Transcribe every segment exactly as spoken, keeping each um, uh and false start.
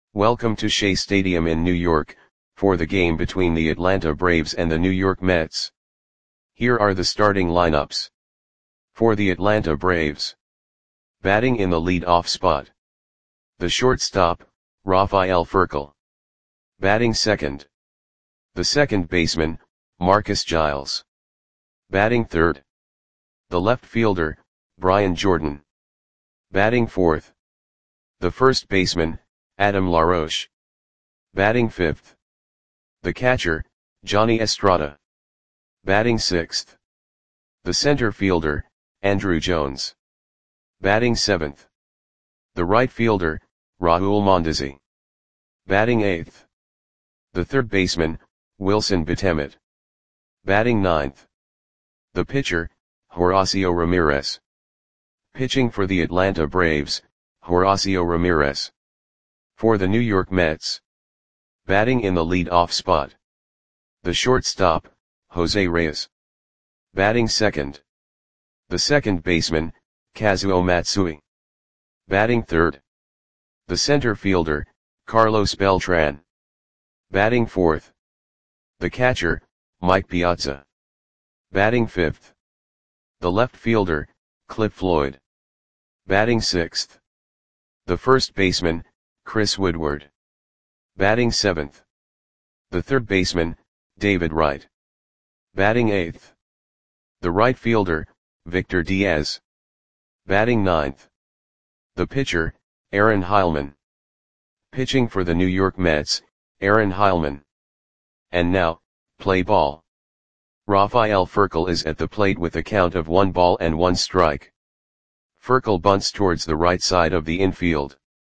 Welcome to Shea Stadium in New York, for the game between the Atlanta Braves and the New York Mets. Here are the starting lineups. For the Atlanta Braves. Batting in the lead-off spot. The shortstop, Rafael Furcal. Batting second. The second baseman, Marcus Giles. Batting third. The left fielder, Brian Jordan. Batting fourth. The first baseman, Adam LaRoche. Batting fifth. The catcher, Johnny Estrada. Batting sixth. The center fielder, Andruw Jones. Batting seventh. The right fielder, Raul Mondesi. Batting eighth. The third baseman, Wilson Betemit. Batting ninth. The pitcher, Horacio Ramirez. Pitching for the Atlanta Braves, Horacio Ramirez. For the New York Mets. Batting in the lead-off spot. The shortstop, Jose Reyes. Batting second. The second baseman, Kazuo Matsui. Batting third. The center fielder, Carlos Beltran. Batting fourth. The catcher, Mike Piazza. Batting fifth. The left fielder, Cliff Floyd. Batting sixth. The first baseman, Chris Woodward. Batting seventh. The third baseman, David Wright. Batting eighth. The right fielder, Victor Diaz. Batting ninth. The pitcher, Aaron Heilman. Pitching for the New York Mets, Aaron Heilman. And now, play ball. Rafael Furcal is at the plate with a count of one ball and one strike. Furcal bunts towards the right side of the infield.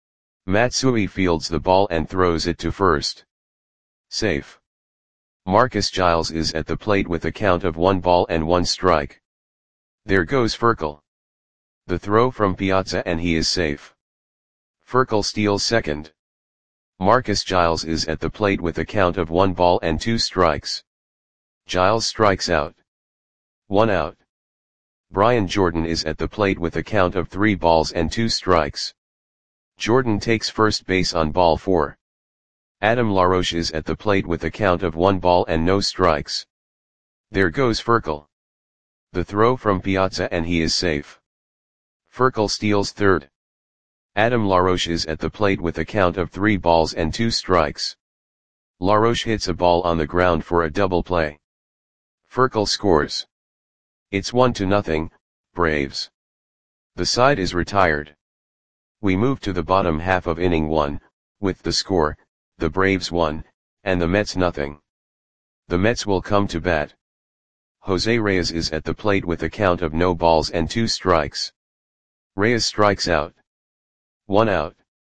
Matsui fields the ball and throws it to first. Safe. Marcus Giles is at the plate with a count of one ball and one strike. There goes Furcal. The throw from Piazza and he is safe. Furcal steals second. Marcus Giles is at the plate with a count of one ball and two strikes. Giles strikes out. One out. Brian Jordan is at the plate with a count of three balls and two strikes. Jordan takes first base on ball four. Adam LaRoche is at the plate with a count of one ball and no strikes. There goes Furcal. The throw from Piazza and he is safe. Furcal steals third. Adam LaRoche is at the plate with a count of three balls and two strikes. LaRoche hits a ball on the ground for a double play. Furcal scores. It's one to nothing, Braves. The side is retired. We move to the bottom half of inning one, with the score, the Braves one, and the Mets nothing. The Mets will come to bat. Jose Reyes is at the plate with a count of no balls and two strikes. Reyes strikes out. One out.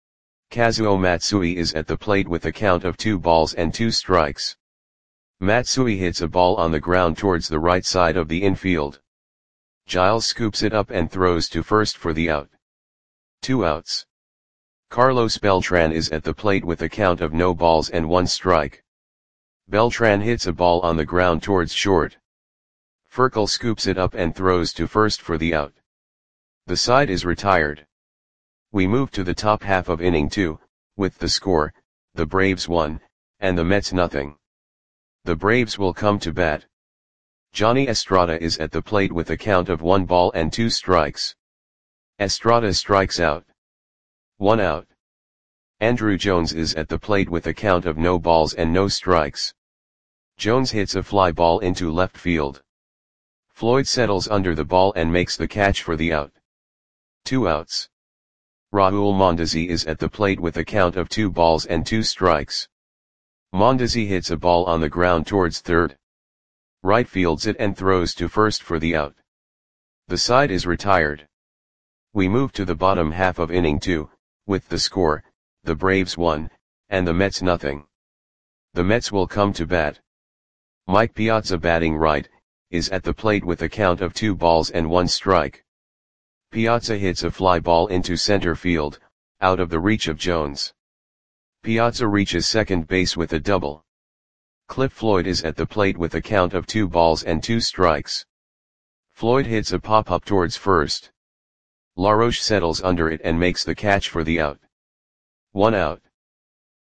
Kazuo Matsui is at the plate with a count of two balls and two strikes. Matsui hits a ball on the ground towards the right side of the infield. Giles scoops it up and throws to first for the out. Two outs. Carlos Beltran is at the plate with a count of no balls and one strike. Beltran hits a ball on the ground towards short. Furcal scoops it up and throws to first for the out. The side is retired. We move to the top half of inning two, with the score, the Braves one, and the Mets nothing. The Braves will come to bat. Johnny Estrada is at the plate with a count of one ball and two strikes. Estrada strikes out. One out. Andruw Jones is at the plate with a count of no balls and no strikes. Jones hits a fly ball into left field. Floyd settles under the ball and makes the catch for the out. Two outs. Raul Mondesi is at the plate with a count of two balls and two strikes. Mondesi hits a ball on the ground towards third. Right fields it and throws to first for the out. The side is retired. We move to the bottom half of inning two, with the score, the Braves one, and the Mets nothing. The Mets will come to bat. Mike Piazza batting right, is at the plate with a count of two balls and one strike. Piazza hits a fly ball into center field, out of the reach of Jones. Piazza reaches second base with a double. Cliff Floyd is at the plate with a count of two balls and two strikes. Floyd hits a pop-up towards first. LaRoche settles under it and makes the catch for the out. One out.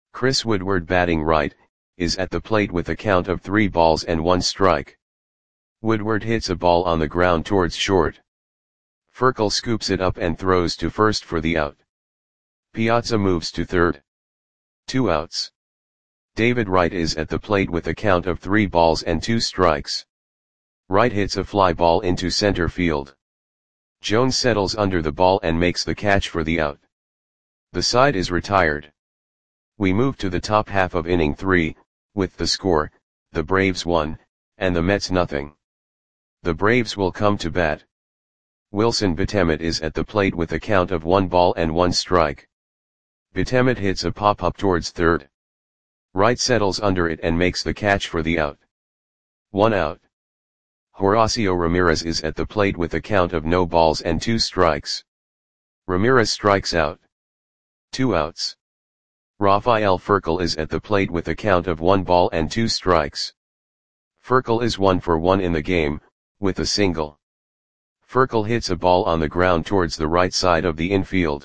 Chris Woodward, batting right, is at the plate with a count of three balls and one strike. Woodward hits a ball on the ground towards short. Furcal scoops it up and throws to first for the out. Piazza moves to third. Two outs. David Wright is at the plate with a count of three balls and two strikes. Wright hits a fly ball into center field. Jones settles under the ball and makes the catch for the out. The side is retired. We move to the top half of inning three, with the score, the Braves one, and the Mets nothing. The Braves will come to bat. Wilson Betemet is at the plate with a count of one ball and one strike. Betemet hits a pop-up towards third. Wright settles under it and makes the catch for the out. One out. Horacio Ramirez is at the plate with a count of no balls and two strikes. Ramirez strikes out. Two outs. Rafael Furcal is at the plate with a count of one ball and two strikes. Furcal is one for one in the game, with a single. Furcal hits a ball on the ground towards the right side of the infield.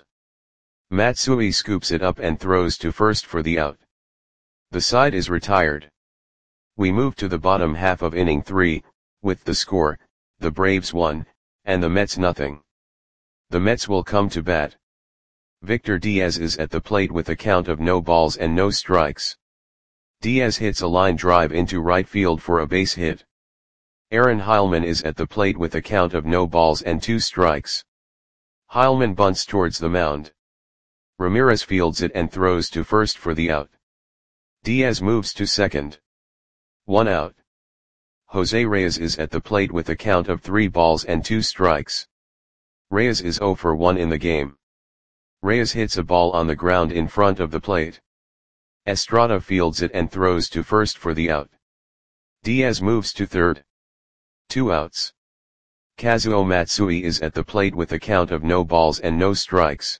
Matsui scoops it up and throws to first for the out. The side is retired. We move to the bottom half of inning three, with the score, the Braves one, and the Mets nothing. The Mets will come to bat. Victor Diaz is at the plate with a count of no balls and no strikes. Diaz hits a line drive into right field for a base hit. Aaron Heilman is at the plate with a count of no balls and two strikes. Heilman bunts towards the mound. Ramirez fields it and throws to first for the out. Diaz moves to second. One out. Jose Reyes is at the plate with a count of three balls and two strikes. Reyes is zero for one in the game. Reyes hits a ball on the ground in front of the plate. Estrada fields it and throws to first for the out. Diaz moves to third. Two outs. Kazuo Matsui is at the plate with a count of no balls and no strikes.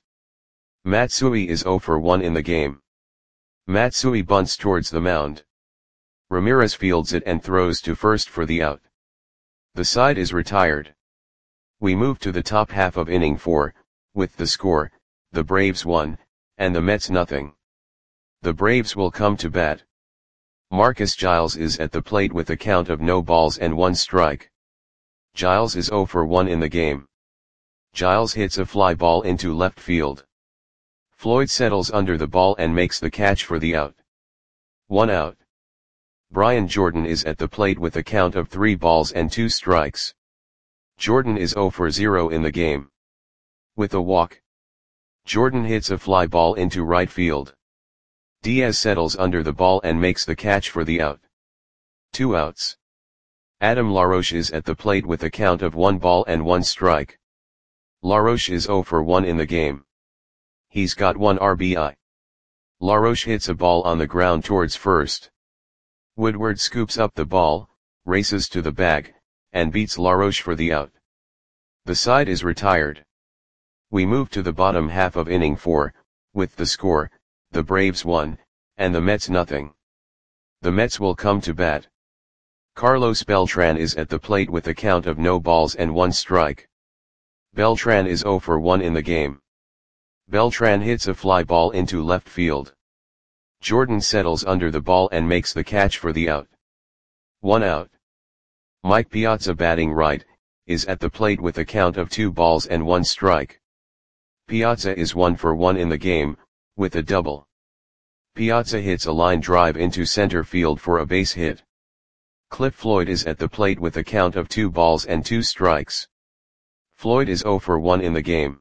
Matsui is zero for one in the game. Matsui bunts towards the mound. Ramirez fields it and throws to first for the out. The side is retired. We move to the top half of inning four, with the score, the Braves one, and the Mets nothing. The Braves will come to bat. Marcus Giles is at the plate with a count of no balls and one strike. Giles is zero for one in the game. Giles hits a fly ball into left field. Floyd settles under the ball and makes the catch for the out. One out. Brian Jordan is at the plate with a count of three balls and two strikes. Jordan is zero for zero in the game. With a walk, Jordan hits a fly ball into right field. Diaz settles under the ball and makes the catch for the out. Two outs. Adam LaRoche is at the plate with a count of one ball and one strike. LaRoche is zero for one in the game. He's got one R B I. LaRoche hits a ball on the ground towards first. Woodward scoops up the ball, races to the bag, and beats LaRoche for the out. The side is retired. We move to the bottom half of inning four, with the score, the Braves one, and the Mets nothing. The Mets will come to bat. Carlos Beltran is at the plate with a count of no balls and one strike. Beltran is zero for one in the game. Beltran hits a fly ball into left field. Jordan settles under the ball and makes the catch for the out. One out. Mike Piazza, batting right, is at the plate with a count of two balls and one strike. Piazza is one for one in the game, with a double. Piazza hits a line drive into center field for a base hit. Cliff Floyd is at the plate with a count of two balls and two strikes. Floyd is zero for one in the game.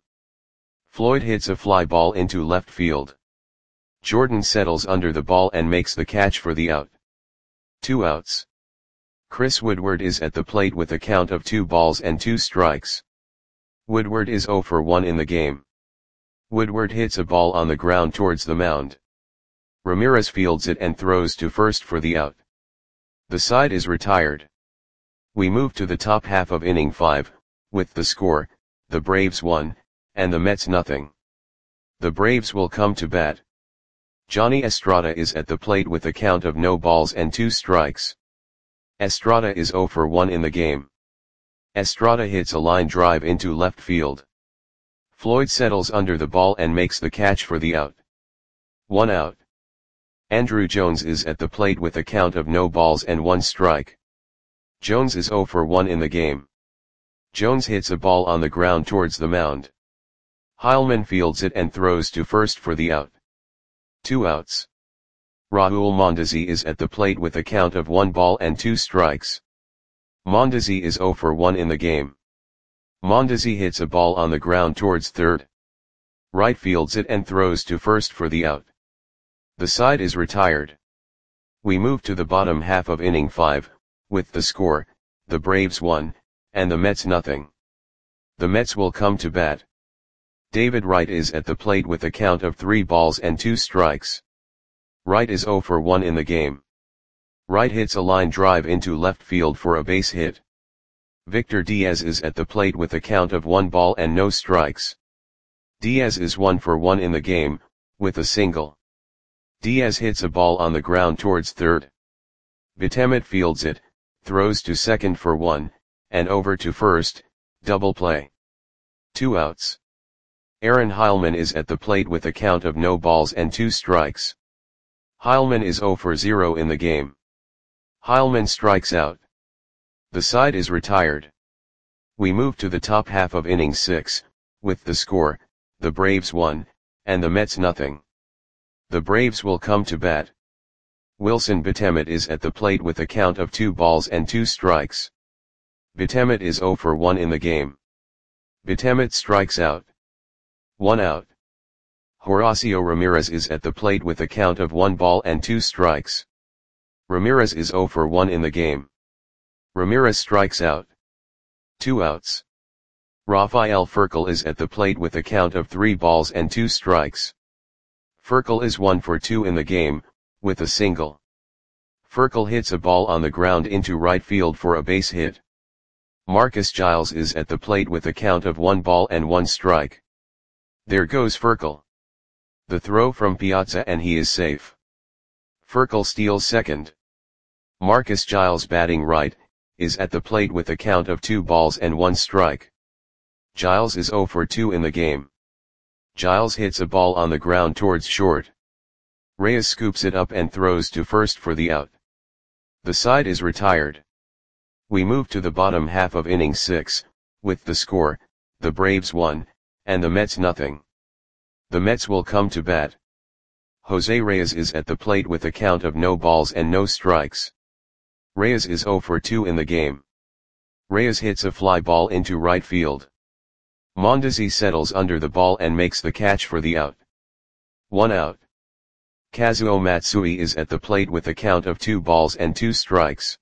Floyd hits a fly ball into left field. Jordan settles under the ball and makes the catch for the out. Two outs. Chris Woodward is at the plate with a count of two balls and two strikes. Woodward is zero for one in the game. Woodward hits a ball on the ground towards the mound. Ramirez fields it and throws to first for the out. The side is retired. We move to the top half of inning five, with the score, the Braves one, and the Mets nothing. The Braves will come to bat. Johnny Estrada is at the plate with a count of no balls and two strikes. Estrada is zero for one in the game. Estrada hits a line drive into left field. Floyd settles under the ball and makes the catch for the out. One out. Andruw Jones is at the plate with a count of no balls and one strike. Jones is zero for one in the game. Jones hits a ball on the ground towards the mound. Heilmann fields it and throws to first for the out. Two outs. Raul Mondesi is at the plate with a count of one ball and two strikes. Mondesi is zero for one in the game. Mondesi hits a ball on the ground towards third. Right fields it and throws to first for the out. The side is retired. We move to the bottom half of inning five, with the score, the Braves one, and the Mets nothing. The Mets will come to bat. David Wright is at the plate with a count of three balls and two strikes. Wright is zero for one in the game. Wright hits a line drive into left field for a base hit. Victor Diaz is at the plate with a count of one ball and no strikes. Diaz is one for one in the game, with a single. Diaz hits a ball on the ground towards third. Betemet fields it, throws to second for one, and over to first, double play. Two outs. Aaron Heilmann is at the plate with a count of no balls and two strikes. Heilmann is zero for zero in the game. Heilmann strikes out. The side is retired. We move to the top half of inning six, with the score, the Braves one, and the Mets nothing. The Braves will come to bat. Wilson Betemet is at the plate with a count of two balls and two strikes. Betemet is zero for one in the game. Betemet strikes out. One out. Horacio Ramirez is at the plate with a count of one ball and two strikes. Ramirez is zero for one in the game. Ramirez strikes out. Two outs. Rafael Furcal is at the plate with a count of three balls and two strikes. Furcal is one for two in the game, with a single. Furcal hits a ball on the ground into right field for a base hit. Marcus Giles is at the plate with a count of one ball and one strike. There goes Furcal. The throw from Piazza and he is safe. Furcal steals second. Marcus Giles, batting right, is at the plate with a count of two balls and one strike. Giles is zero for two in the game. Giles hits a ball on the ground towards short. Reyes scoops it up and throws to first for the out. The side is retired. We move to the bottom half of inning six, with the score, the Braves one, and the Mets nothing. The Mets will come to bat. Jose Reyes is at the plate with a count of no balls and no strikes. Reyes is zero for two in the game. Reyes hits a fly ball into right field. Mondesi settles under the ball and makes the catch for the out. One out. Kazuo Matsui is at the plate with a count of two balls and two strikes.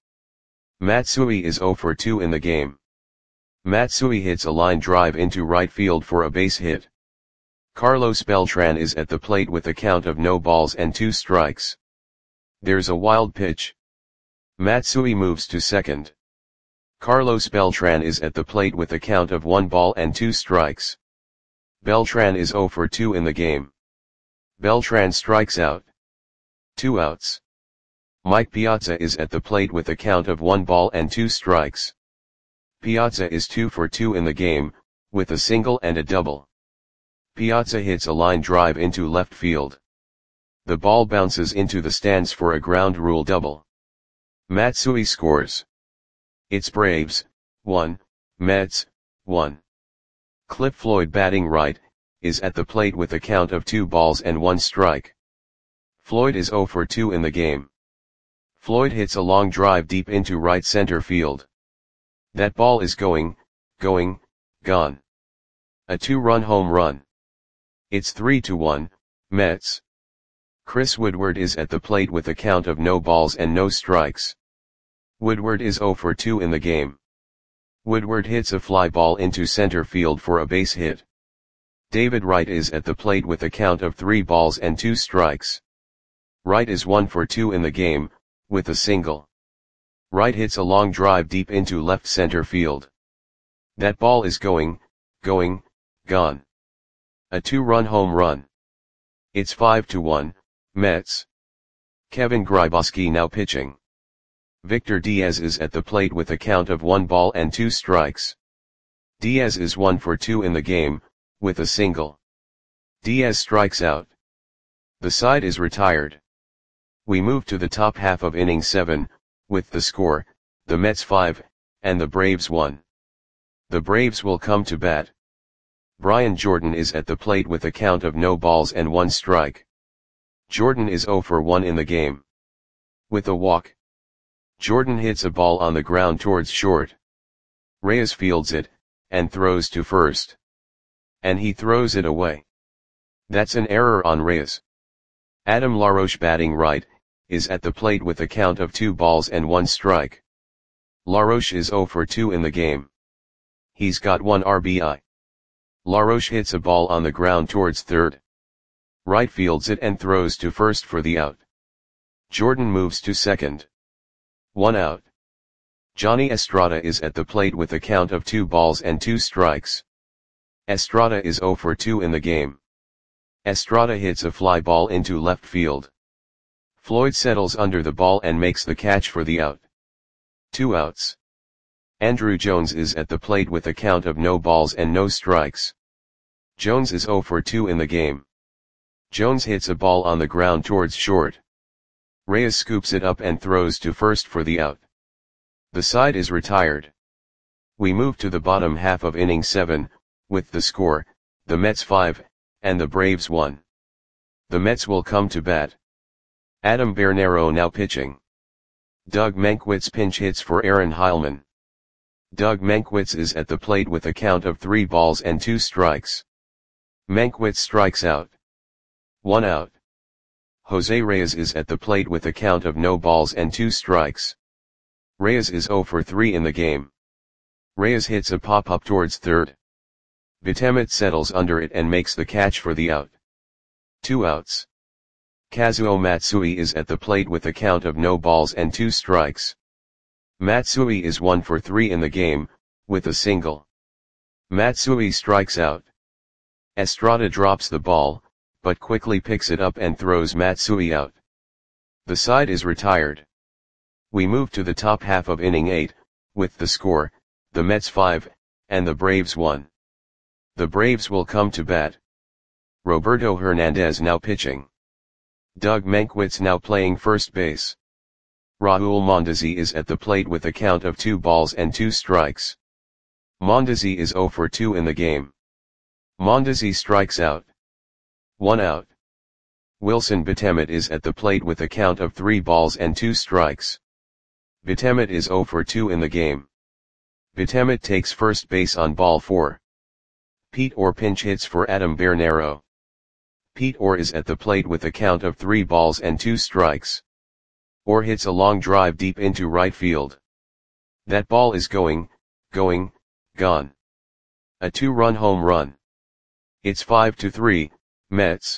Matsui is zero for two in the game. Matsui hits a line drive into right field for a base hit. Carlos Beltran is at the plate with a count of no balls and two strikes. There's a wild pitch. Matsui moves to second. Carlos Beltran is at the plate with a count of one ball and two strikes. Beltran is zero for two in the game. Beltran strikes out. Two outs. Mike Piazza is at the plate with a count of one ball and two strikes. Piazza is two for two in the game, with a single and a double. Piazza hits a line drive into left field. The ball bounces into the stands for a ground rule double. Matsui scores. It's Braves, one, Mets, one. Cliff Floyd, batting right, is at the plate with a count of two balls and one strike. Floyd is zero for two in the game. Floyd hits a long drive deep into right center field. That ball is going, going, gone. A two-run home run. It's three to one, Mets. Chris Woodward is at the plate with a count of no balls and no strikes. Woodward is zero for two in the game. Woodward hits a fly ball into center field for a base hit. David Wright is at the plate with a count of three balls and two strikes. Wright is one for two in the game, with a single. Wright hits a long drive deep into left center field. That ball is going, going, gone. A two-run home run. It's five to one, Mets. Kevin Grybauski now pitching. Victor Diaz is at the plate with a count of one ball and two strikes. Diaz is one for two in the game, with a single. Diaz strikes out. The side is retired. We move to the top half of inning seven, with the score, the Mets five, and the Braves one. The Braves will come to bat. Brian Jordan is at the plate with a count of no balls and one strike. Jordan is oh for one in the game. With a walk, Jordan hits a ball on the ground towards short. Reyes fields it, and throws to first. And he throws it away. That's an error on Reyes. Adam LaRoche, batting right, is at the plate with a count of two balls and one strike. LaRoche is oh for two in the game. He's got one R B I. LaRoche hits a ball on the ground towards third. Right fields it and throws to first for the out. Jordan moves to second. One out. Johnny Estrada is at the plate with a count of two balls and two strikes. Estrada is oh for two in the game. Estrada hits a fly ball into left field. Floyd settles under the ball and makes the catch for the out. Two outs. Andruw Jones is at the plate with a count of no balls and no strikes. Jones is oh for two in the game. Jones hits a ball on the ground towards short. Reyes scoops it up and throws to first for the out. The side is retired. We move to the bottom half of inning seven, with the score, the Mets five, and the Braves one. The Mets will come to bat. Adam Bernero now pitching. Doug Mankiewicz pinch hits for Aaron Heilman. Doug Mankiewicz is at the plate with a count of three balls and two strikes. Mankiewicz strikes out. One out. Jose Reyes is at the plate with a count of no balls and two strikes. Reyes is oh for three in the game. Reyes hits a pop-up towards third. Betemet settles under it and makes the catch for the out. Two outs. Kazuo Matsui is at the plate with a count of no balls and two strikes. Matsui is one for three in the game, with a single. Matsui strikes out. Estrada drops the ball, but quickly picks it up and throws Matsui out. The side is retired. We move to the top half of inning eight, with the score, the Mets five, and the Braves one. The Braves will come to bat. Roberto Hernandez now pitching. Doug Mankiewicz now playing first base. Raul Mondesi is at the plate with a count of two balls and two strikes. Mondesi is oh for two in the game. Mondesi strikes out. One out. Wilson Betemet is at the plate with a count of three balls and two strikes. Betemet is oh for two in the game. Betemet takes first base on ball four. Pete Orr pinch hits for Adam Bernero. Pete Orr is at the plate with a count of three balls and two strikes. Orr hits a long drive deep into right field. That ball is going, going, gone. A two-run home run. It's five to three, Mets.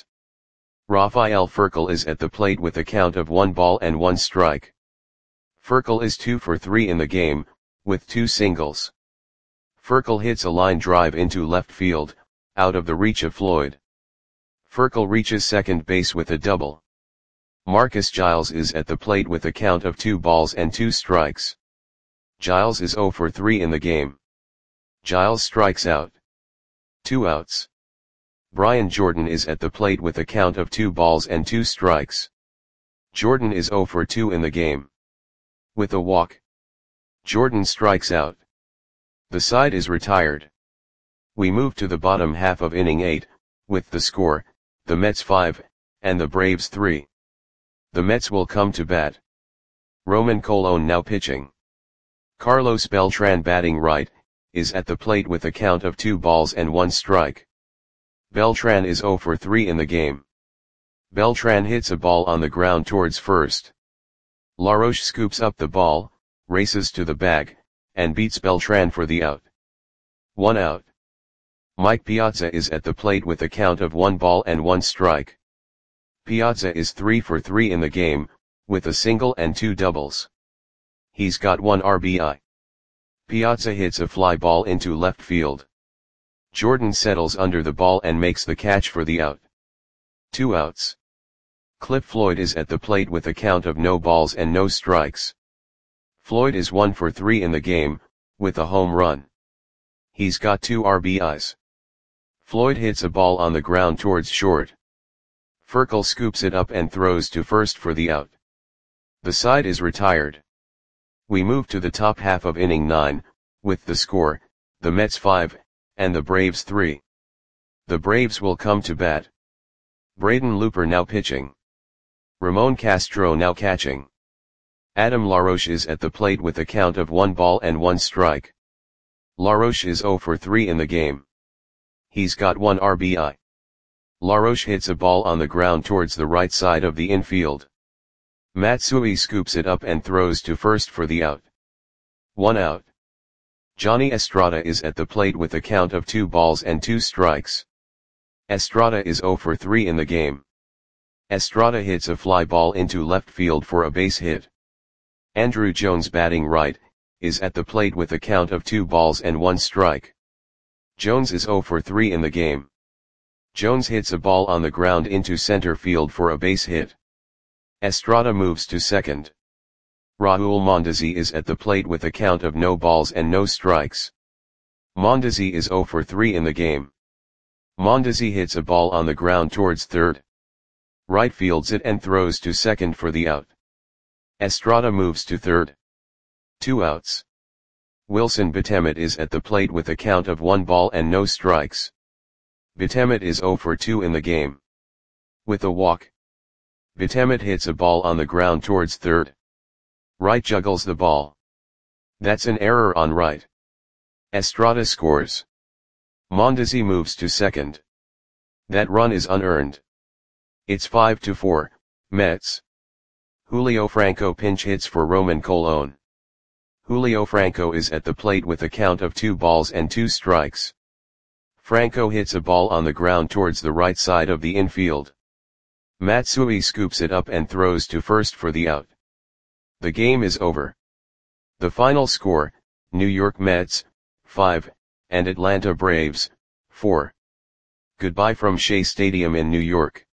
Rafael Furcal is at the plate with a count of one ball and one strike. Furcal is two for three in the game, with two singles. Furcal hits a line drive into left field, out of the reach of Floyd. Furcal reaches second base with a double. Marcus Giles is at the plate with a count of two balls and two strikes. Giles is oh for three in the game. Giles strikes out. Two outs. Brian Jordan is at the plate with a count of two balls and two strikes. Jordan is oh for two in the game. With a walk, Jordan strikes out. The side is retired. We move to the bottom half of inning eight, with the score, the Mets five, and the Braves three. The Mets will come to bat. Roman Colon now pitching. Carlos Beltran, batting right, is at the plate with a count of two balls and one strike. Beltran is oh for three in the game. Beltran hits a ball on the ground towards first. LaRoche scoops up the ball, races to the bag, and beats Beltran for the out. One out. Mike Piazza is at the plate with a count of one ball and one strike. Piazza is three for three in the game, with a single and two doubles. He's got one R B I. Piazza hits a fly ball into left field. Jordan settles under the ball and makes the catch for the out. Two outs. Cliff Floyd is at the plate with a count of no balls and no strikes. Floyd is one for three in the game, with a home run. He's got two R B Is. Floyd hits a ball on the ground towards short. Furcal scoops it up and throws to first for the out. The side is retired. We move to the top half of inning nine, with the score, the Mets five, and the Braves three. The Braves will come to bat. Braden Looper now pitching. Ramon Castro now catching. Adam LaRoche is at the plate with a count of one ball and one strike. LaRoche is oh for three in the game. He's got one R B I. LaRoche hits a ball on the ground towards the right side of the infield. Matsui scoops it up and throws to first for the out. One out. Johnny Estrada is at the plate with a count of two balls and two strikes. Estrada is oh for three in the game. Estrada hits a fly ball into left field for a base hit. Andruw Jones, batting right, is at the plate with a count of two balls and one strike. Jones is oh for three in the game. Jones hits a ball on the ground into center field for a base hit. Estrada moves to second. Raul Mondesi is at the plate with a count of no balls and no strikes. Mondesi is oh for three in the game. Mondesi hits a ball on the ground towards third. Right fields it and throws to second for the out. Estrada moves to third. Two outs. Wilson Betemet is at the plate with a count of one ball and no strikes. Betemet is oh for two in the game. With a walk. Betemet hits a ball on the ground towards third. Right juggles the ball. That's an error on right. Estrada scores. Mondesi moves to second. That run is unearned. It's five to four, Mets. Julio Franco pinch hits for Roman Colon. Julio Franco is at the plate with a count of two balls and two strikes. Franco hits a ball on the ground towards the right side of the infield. Matsui scoops it up and throws to first for the out. The game is over. The final score, New York Mets, five, and Atlanta Braves, four. Goodbye from Shea Stadium in New York.